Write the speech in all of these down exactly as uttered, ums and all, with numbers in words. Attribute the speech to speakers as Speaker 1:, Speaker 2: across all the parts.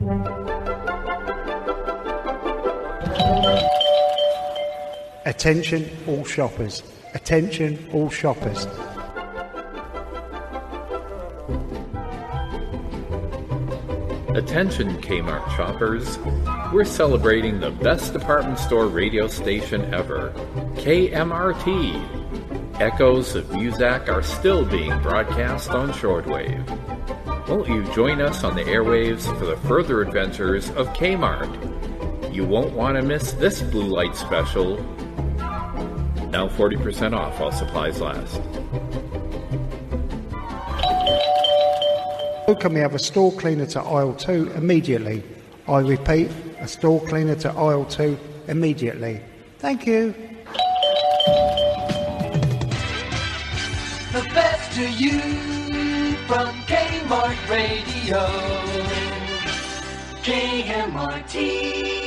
Speaker 1: Attention all shoppers. Attention all shoppers.
Speaker 2: Attention Kmart shoppers. We're celebrating the best department store radio station ever, K M R T. Echoes of Muzak are still being broadcast on shortwave. Won't you join us on the airwaves for the further adventures of Kmart? You won't want to miss this blue light special. Now forty percent off while supplies last.
Speaker 1: Can we have a store cleaner to aisle two immediately? I repeat, a store cleaner to aisle two immediately. Thank you.
Speaker 3: The best to you from Kmart Radio. K M R T.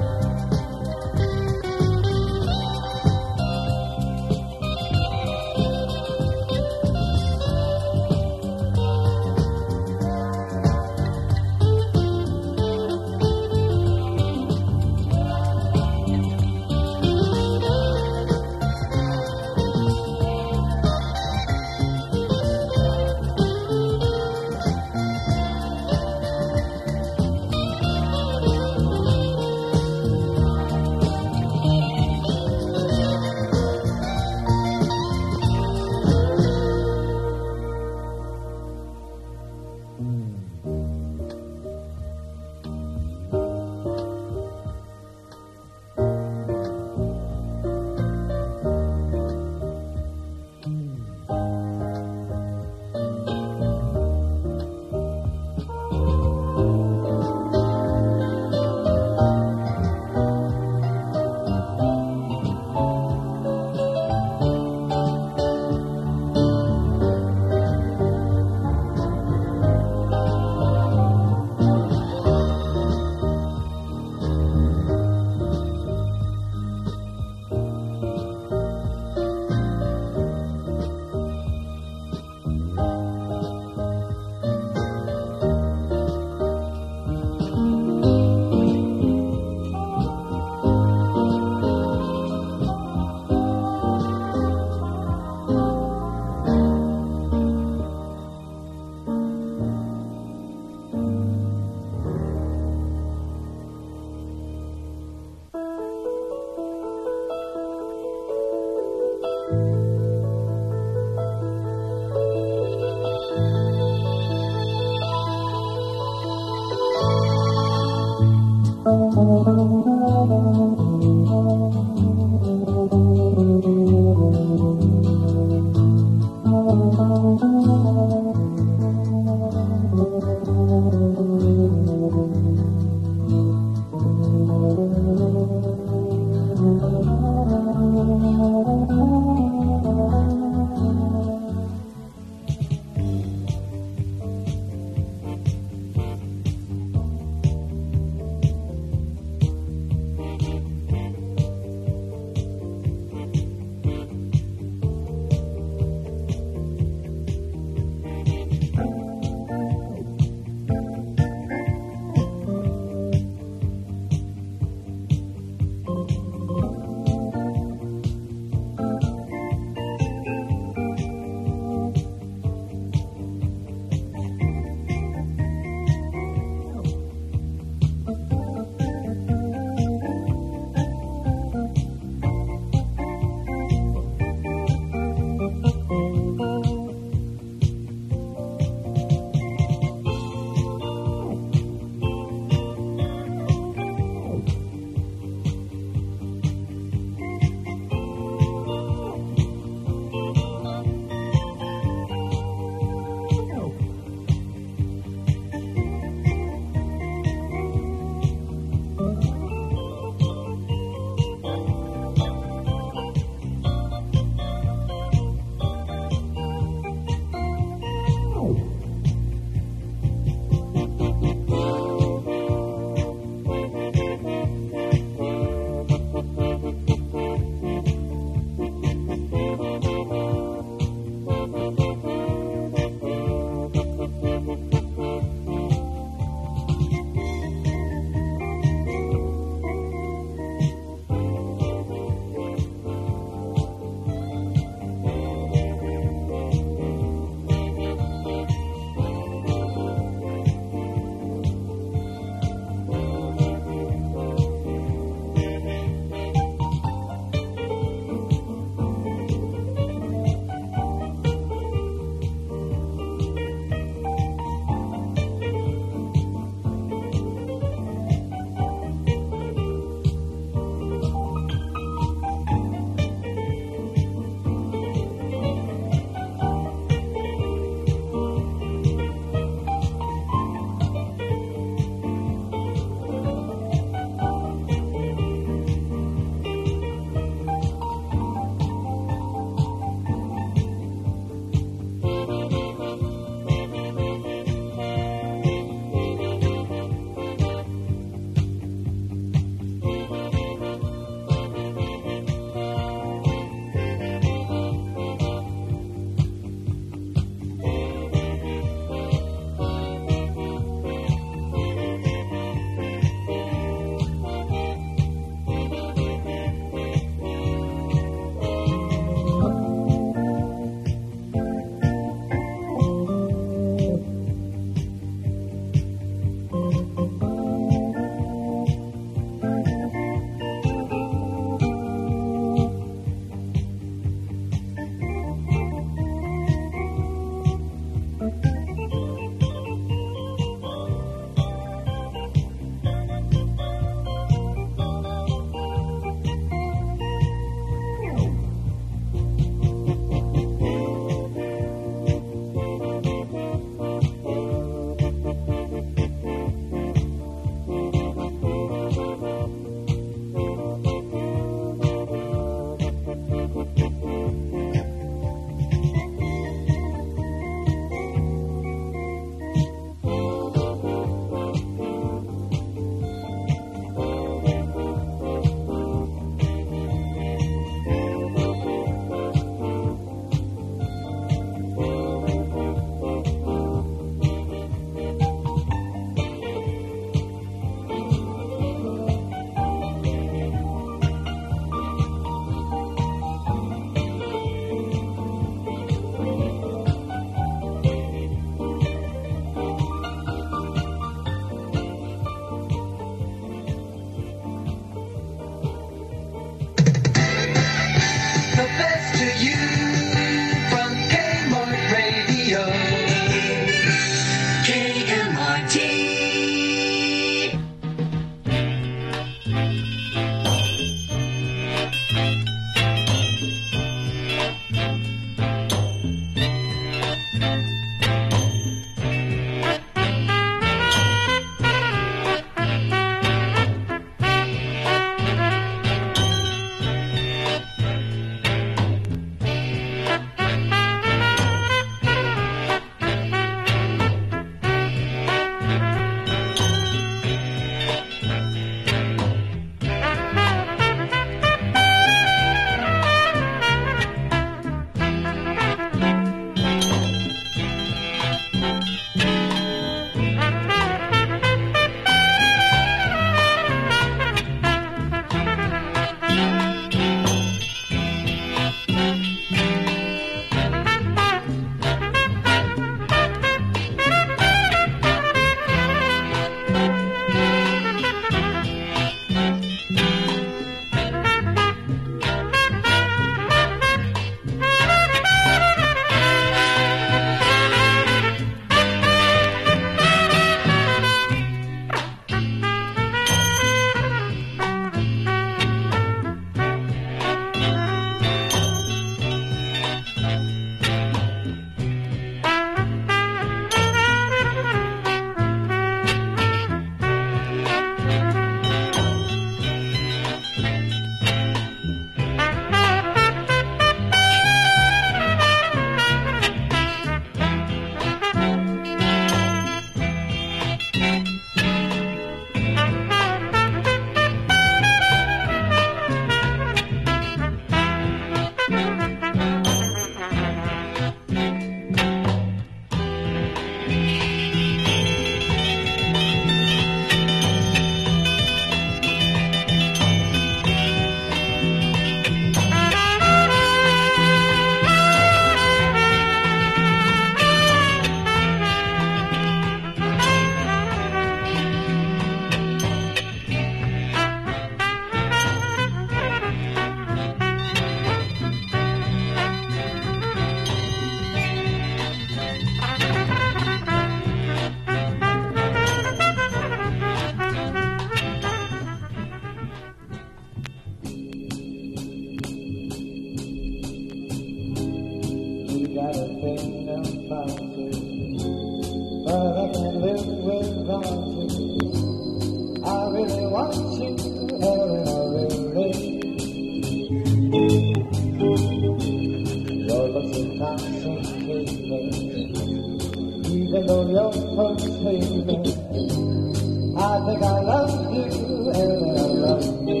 Speaker 4: think I love you, Ellen, I love you.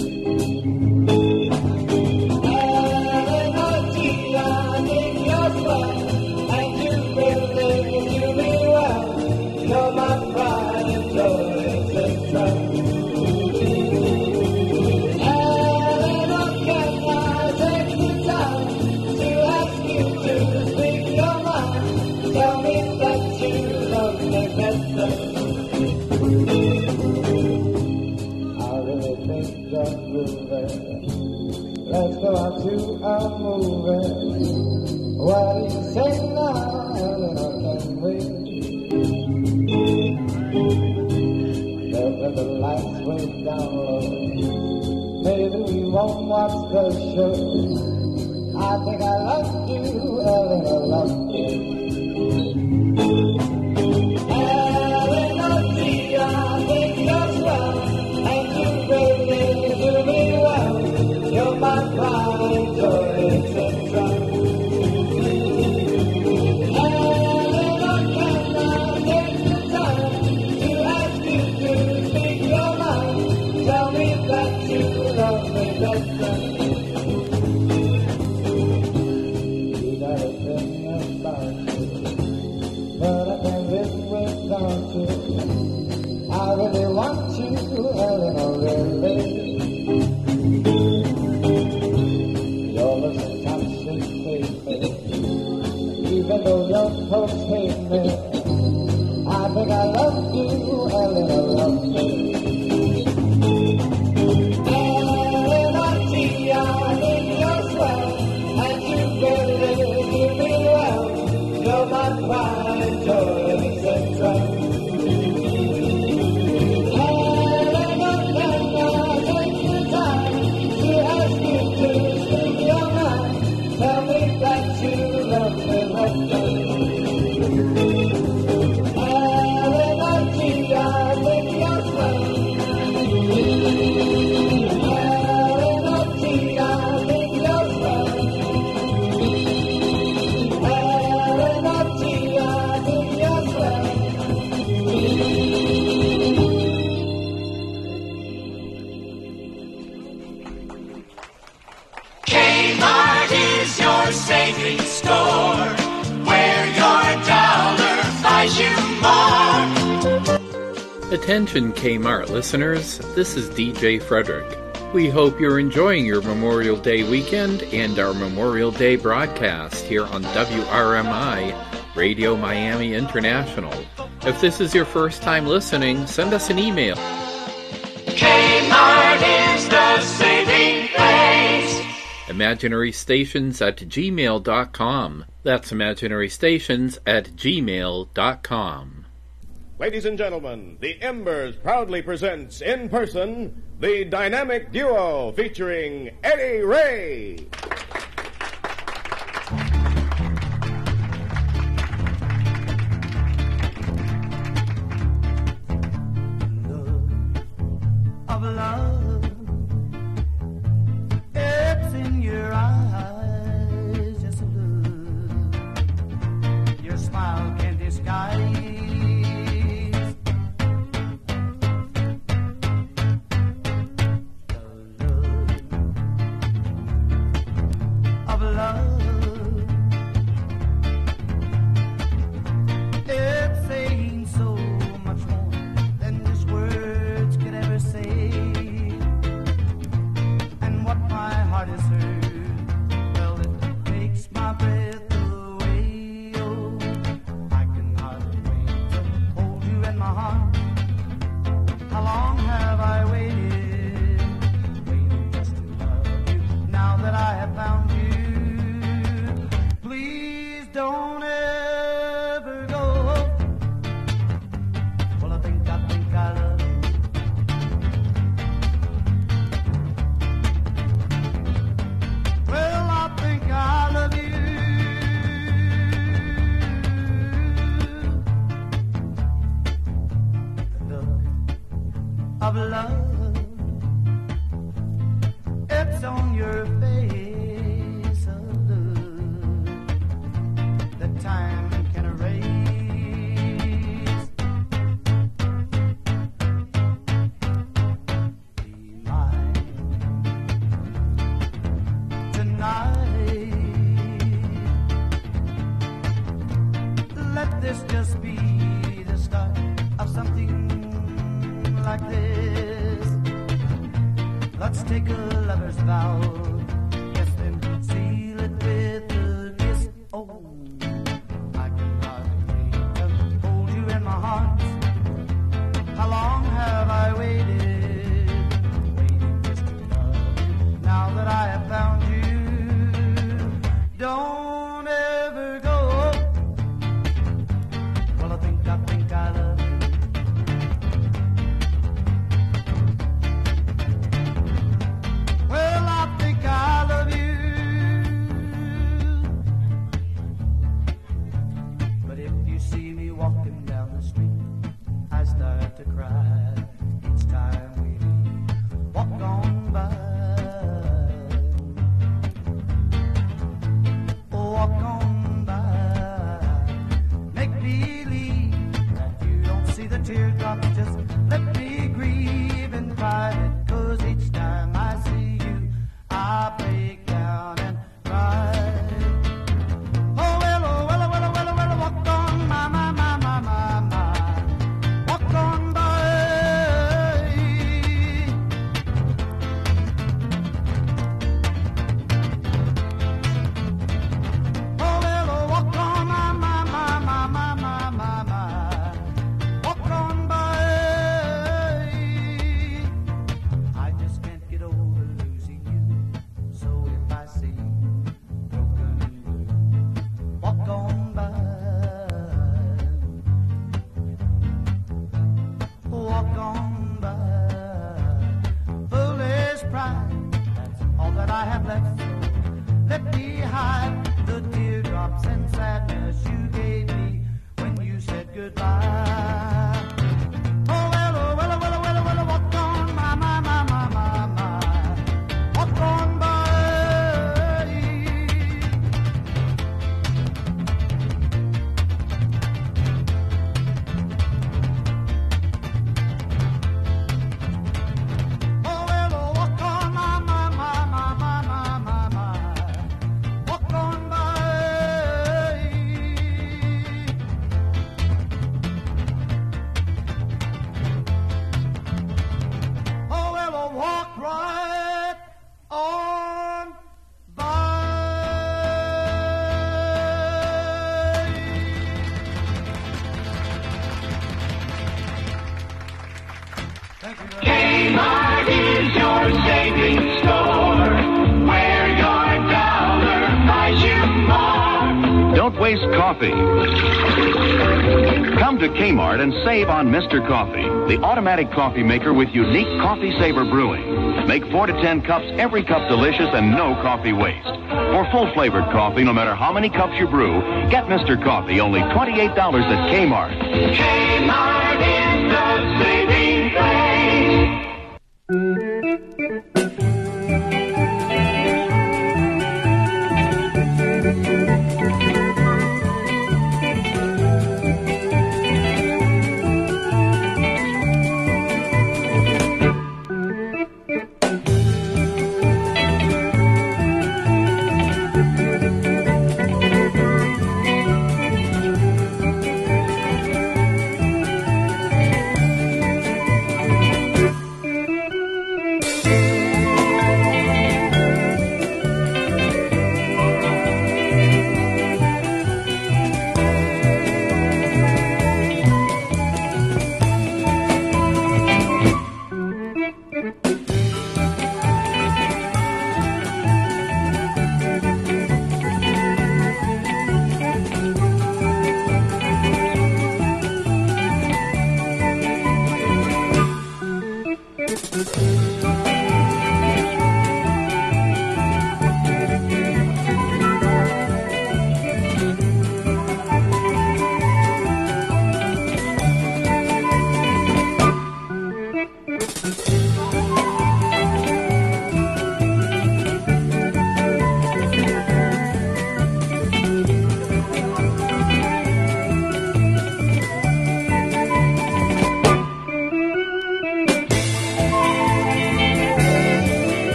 Speaker 4: Ellen, oh gee, I think you're swell, and you really do me well. You're my pride and joy and strength. Ellen, oh can I take the time to ask you to speak your mind? Tell me that you love me better. I really think you're groovy. Let's go out to a movie. What do you say now, Ellen, or can we? There'll the lights way down low. Maybe we won't watch the show. I think I love you, Ellen, I love you. Ellen, oh gee, I think you're swell, and you really do me well. You're my pride and joy, et cetera. Ellen, oh can I take the time to ask you to speak your mind? Tell me that you love me better. You got a thing about you, but I can't live without you. I really want you, Ellen, oh really. Your looks and touches hate me, even though your folks hate me. I think I love you, Ellen, I love you. Ellen, oh gee, I think you're swell, and you really do me well. You're my pride, joy, et cetera. Ellen, oh can I take the time to ask you to speak your mind? Tell me that you love me better. Ellen, oh gee, I think you're swell. Ellen, oh gee, I think you're swell. Ellen, oh gee, I think you're swell.
Speaker 3: Kmart is your savings store, where your dollar buys you more.
Speaker 2: Attention Kmart listeners, this is D J Frederick. We hope you're enjoying your Memorial Day weekend and our Memorial Day broadcast here on W R M I Radio Miami International. If this is your first time listening, send us an email.
Speaker 3: Kmart is the saving place.
Speaker 2: imaginarystations at gmail dot com. That's imaginarystations at gmail dot com.
Speaker 5: Ladies and gentlemen, the Embers proudly presents in person the dynamic duo featuring Eddie Ray.
Speaker 4: Of love, it's in your eyes, just look. Your smile can disguise the look of love. It's saying so much more than just words could ever say. And what my heart has heard, well, it takes my breath away. Oh, I can hardly wait to hold you in my heart. How long have I waited, waiting just to love you, now that I have found you. Please don't ever go. Well, I think, I think I love you. Well, I think I love you. The look of love, it's on your face. A look that time can erase. this. Let's take a lover's vow. Yes, then seal it with a kiss. Oh, I can hardly wait to hold you in my heart. How long have I waited, waiting just to love you? Now that I have found you, don't ever go. Well, I think, I think I love you. Well, I think I love you. But if you see me walking down the street, I start to cry each time we walk on by. Oh, walk on by. Make believe that you don't see the teardrops. Just let me grieve in private. 'Cause each time I see you, I break down and cry. Oh, well, oh, well, oh, well, oh, well, oh, well, oh, walk on, my, my, my, my, my, my. Walk on by. Oh, well, oh, walk on, my, my, my, my, my, my, my, my. Walk on by. I just can't get over losing you. So if I see broken and blue, walk on by. Walk on by. Foolish pride, that's all that I have left. So let me hide the teardrops and sadness you gave me when you said goodbye. Oh, well, oh, well, oh, well, oh, well, oh, well, oh, walk on, my, my, my, my, my, my. Walk on by. Oh, well, oh, walk on, my, my, my, my, my, my, my, my. Walk on by. Oh, well, oh, walk right on by. Thank you.
Speaker 6: Kmart is your savings store, where your dollar buys you more.
Speaker 7: Don't waste coffee. Come to Kmart and save on Mister Coffee, the automatic coffee maker with unique Coffee Saver brewing. Make four to ten cups, every cup delicious and no coffee waste. For full flavored coffee, no matter how many cups you brew, get Mister Coffee, only twenty-eight dollars at Kmart.
Speaker 6: Kmart is the saving place.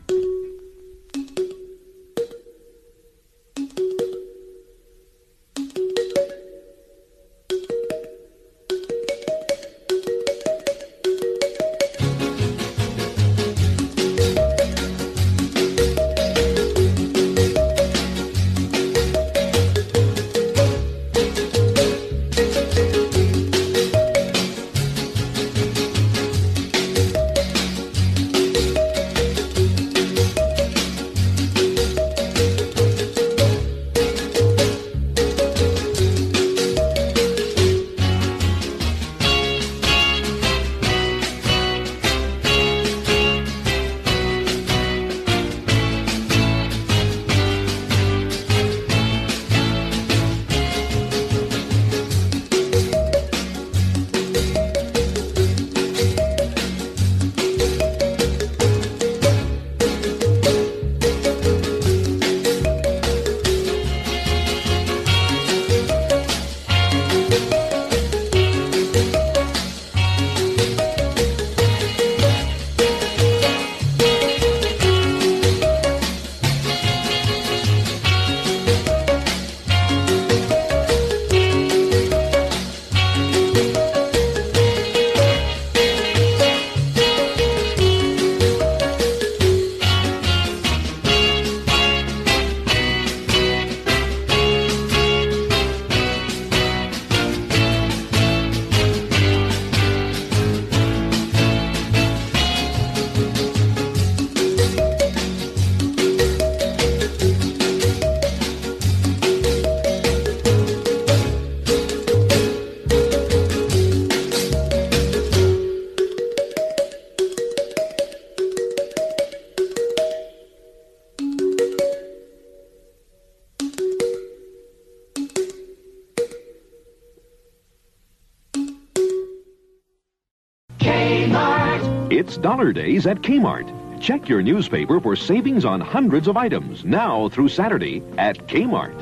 Speaker 7: It's Dollar Days at Kmart. Check your newspaper for savings on hundreds of items now through Saturday at Kmart.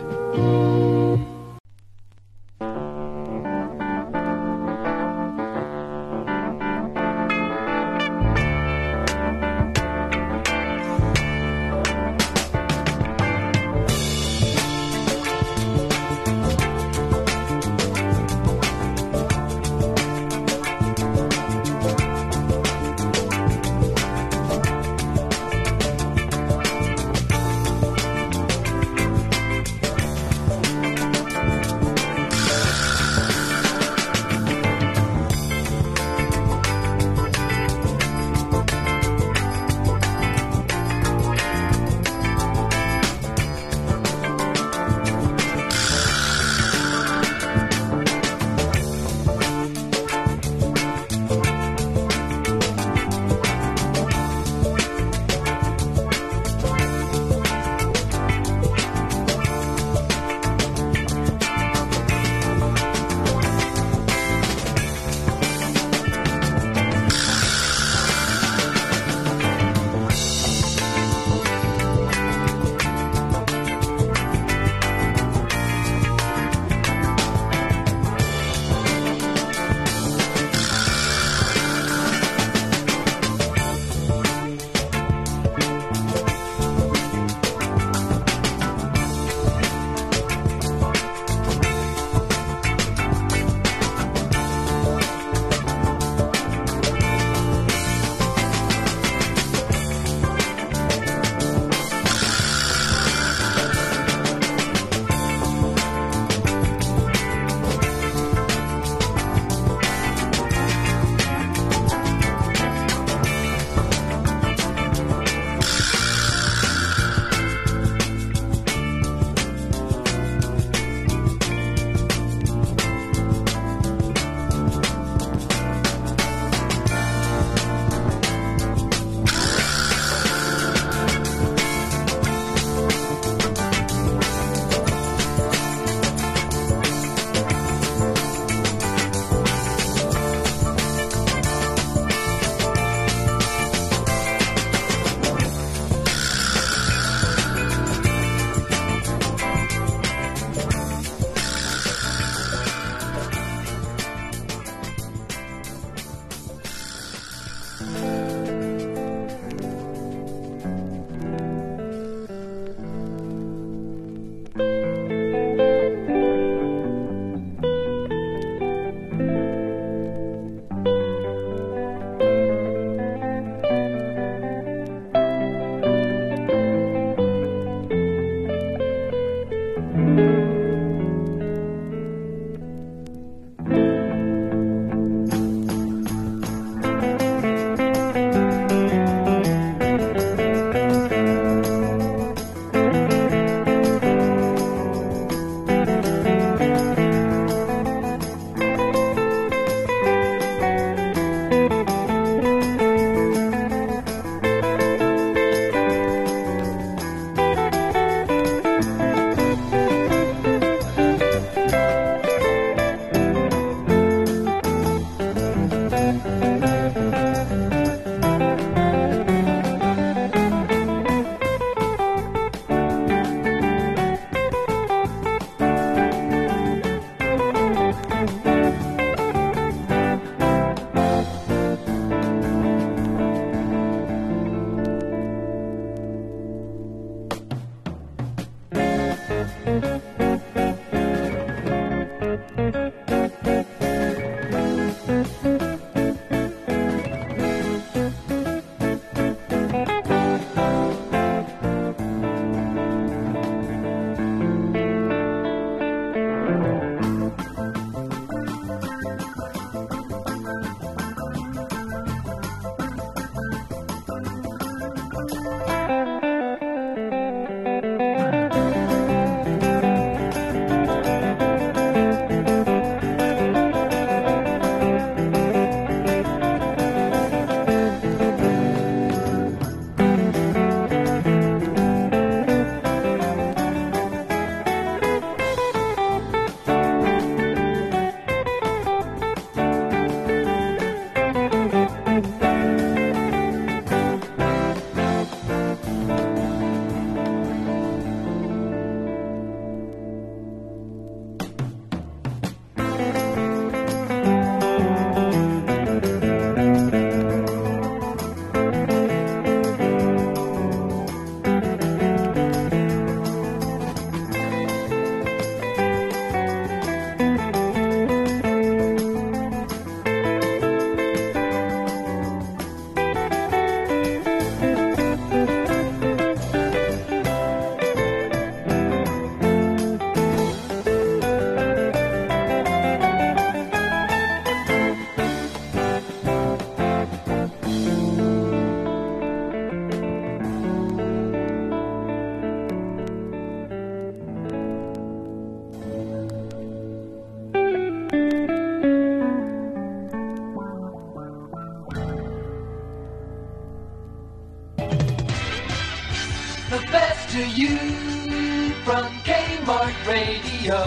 Speaker 3: the best to you from Kmart Radio.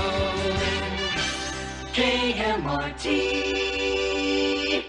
Speaker 3: K M R T.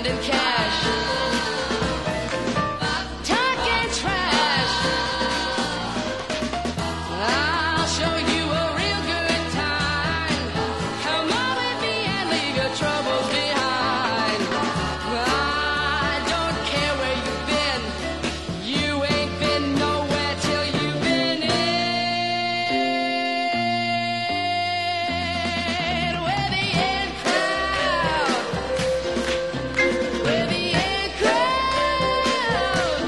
Speaker 8: spending cash, talking trash. I'll show you a real good time. Come on with me and leave your troubles behind. I don't care where you've been. You ain't been nowhere till you've been in. Where the in crowd, where the in crowd,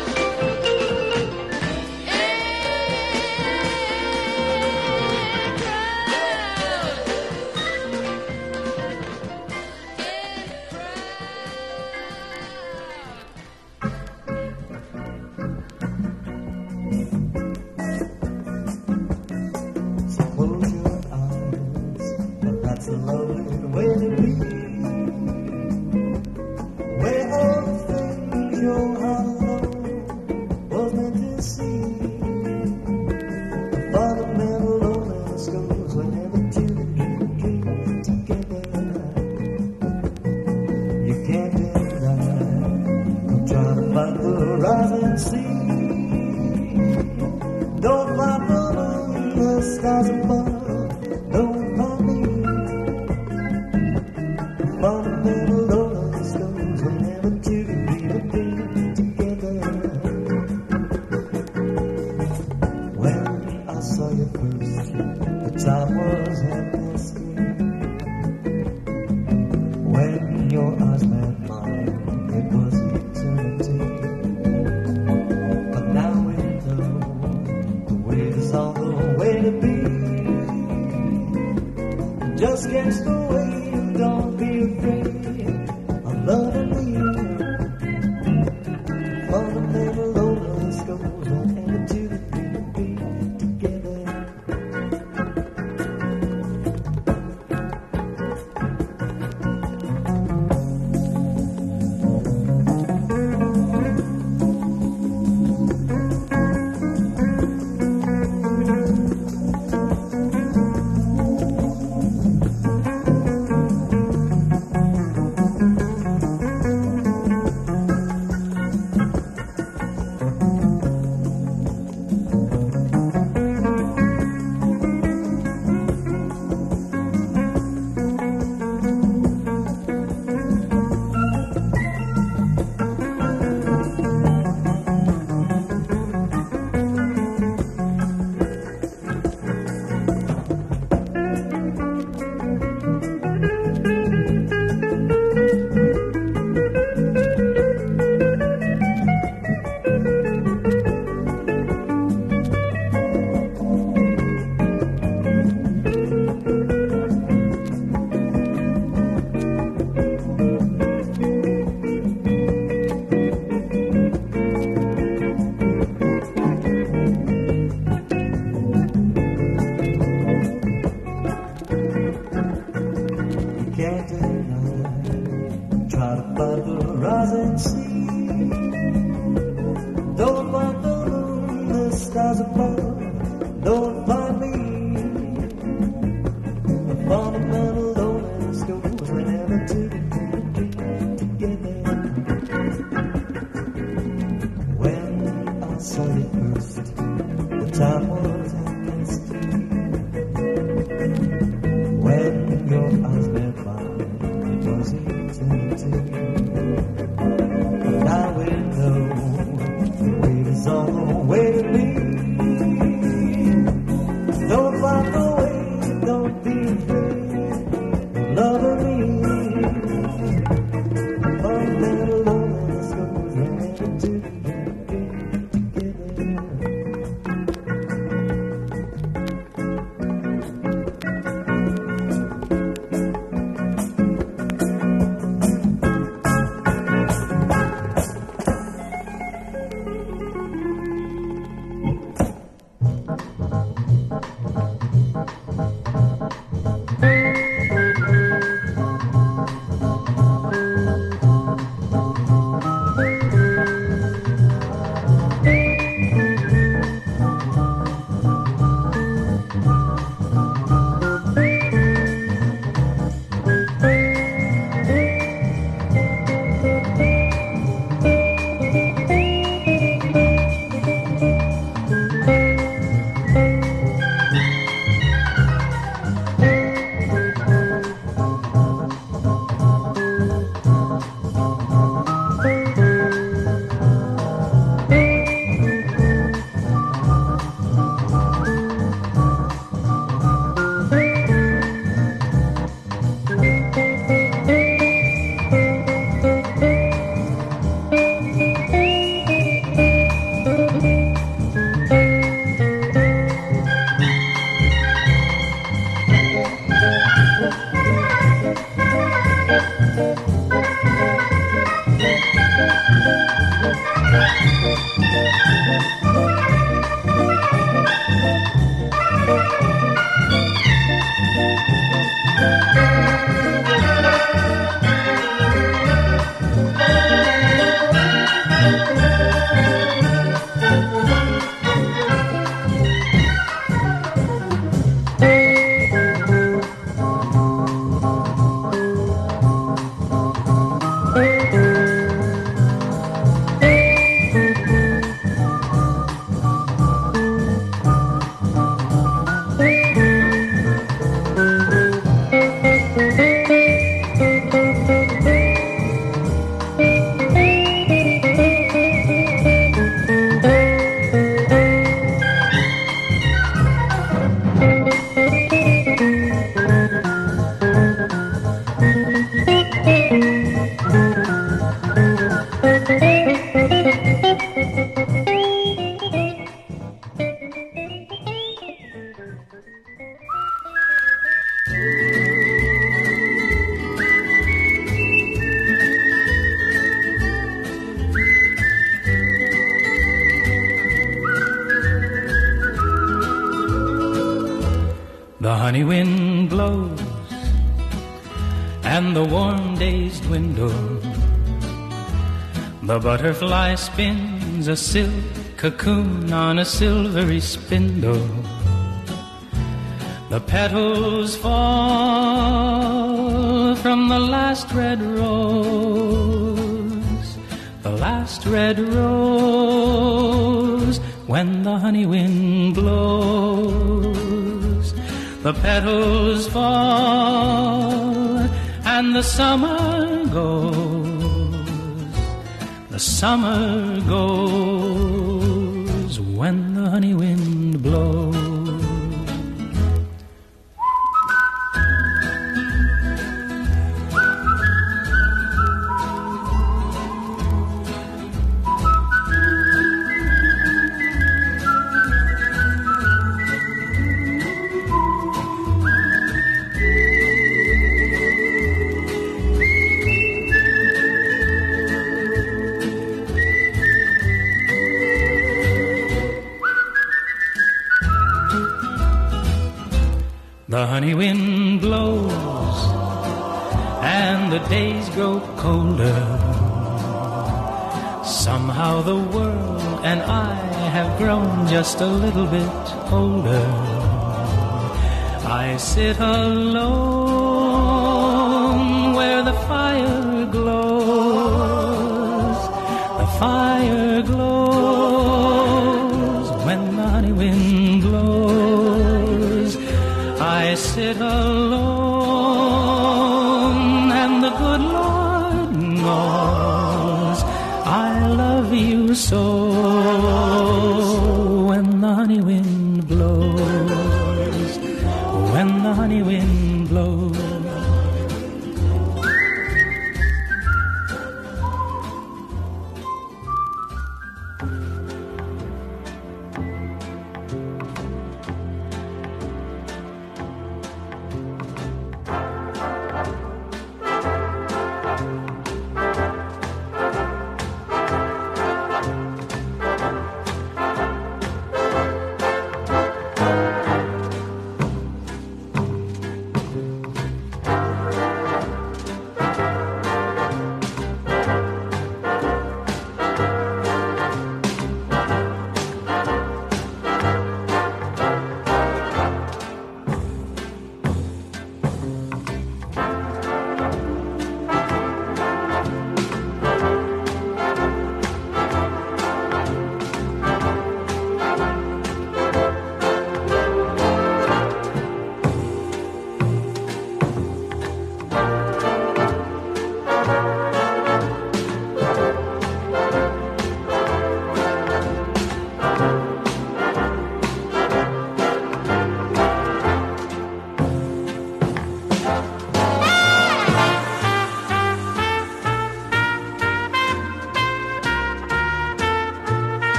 Speaker 9: So close your eyes, but that's a lovely way to be. Where all the things your heart alone was meant to see. The fundamental loneliness goes whenever two dream together. You can't deny. I'm trying to find the rising sea. Don't find the moon, the stars above. Don't find me. Fundamental loneliness goes whenever two people be together. When I saw you first, the time was half past three. When your eyes met mine, it was eternity. But now we know the way is on the way to be. Just catch the wave, don't be afraid of loving me. Fundamental loneliness goes whenever two people be together. Can't deny. Try to find the rising sea. Don't find the moon, the stars above. Don't find me. The fundamental loneliness goes whenever two people get together. When I saw you first, the time was half past three. When your eyes met mine, it was eternity. But now we know the wait is on the way to be.
Speaker 10: long days dwindle. The butterfly spins a silk cocoon on a silvery spindle. The petals fall from the last red rose, the last red rose, when the honey wind blows. The petals fall and the summer goes, the summer goes when the honey wind blows. The honey wind blows and the days grow colder. Somehow the world and I have grown just a little bit older. I sit alone where the fire glows, the fire glows when the honey wind blows. I sit alone and the good Lord knows I love you so. When the honey wind blows, when the honey wind blows.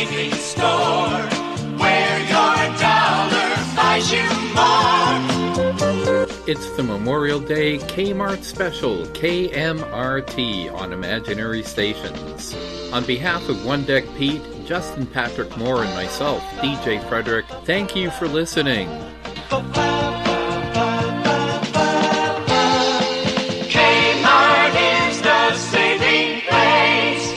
Speaker 3: savings store, where your dollar buys you more.
Speaker 2: It's the Memorial Day Kmart special, K M R T, on Imaginary Stations. On behalf of One Deck Pete, Justin Patrick Moore, and myself, D J Frederick, thank you for listening.
Speaker 3: Kmart is the saving place.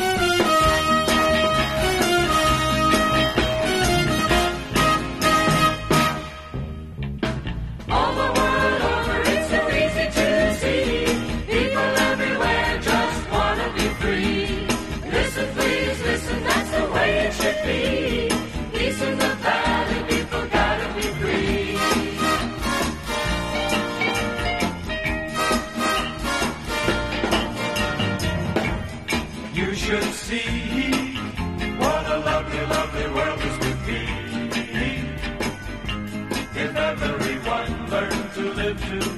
Speaker 11: All the world over, it's so easy to see. People everywhere just want to be free. Listen, please, listen, that's the way it should be. Peace in the valley, people gotta be free.
Speaker 3: You should see what a lovely, lovely world this could be. If everyone learned to live to